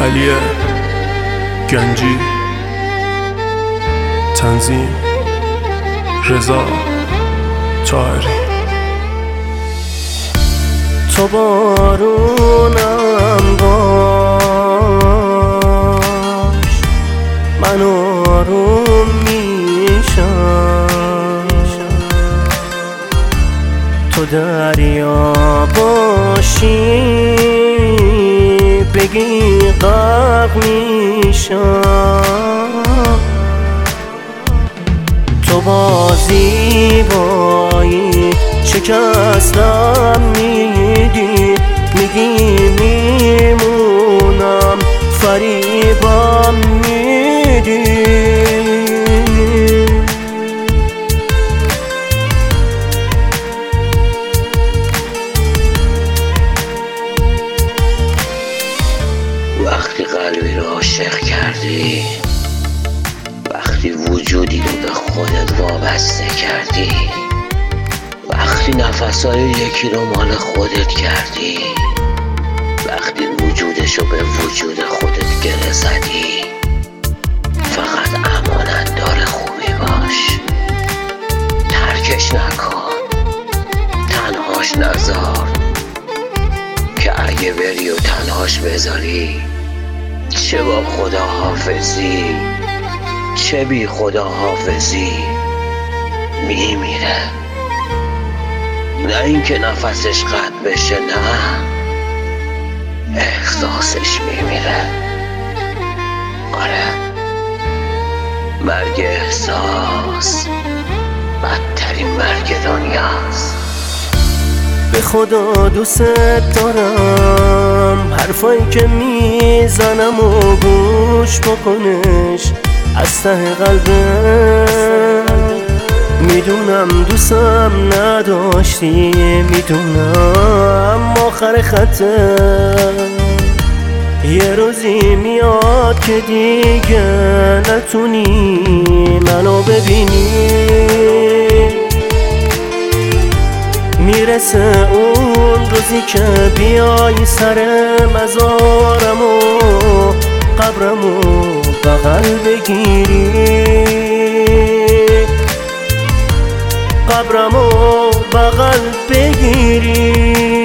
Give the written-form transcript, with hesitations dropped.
علی گنجی، تنظیم رضا طاهری. تو بارونم باش، من آروم میشم. تو دریا باشی بگی غرق میشم. تو با زیبایی شکستم میدی، میگی میمونم فریبم میدی. وقتی قلبی رو عاشق کردی، وقتی وجودی رو به خودت وابسته کردی، وقتی نفسای یکی رو مال خودت کردی، وقتی وجودشو به وجود خودت گره زدی، فقط امانتدار خوبی باش. ترکش نکن، تنهاش نذار، که اگه بری و تنهاش بذاری، چه با خداحافظی چه بی خداحافظی میمیره. نه اینکه نفسش قطع بشه، نه، احساسش میمیره. آره، مرگ احساس بدترین مرگ دنیاست. به خدا دوست دارم، حرفایی که میزنم و گوش بکنش از ته قلبم. میدونم دوستم نداشتی، میدونم آخر خطه. یه روزی میاد که دیگه نتونی منو ببینی. میرسه اون روزی که بیای سر مزارم و قبرم و بغل بگیری، قبرم و بغل بگیری.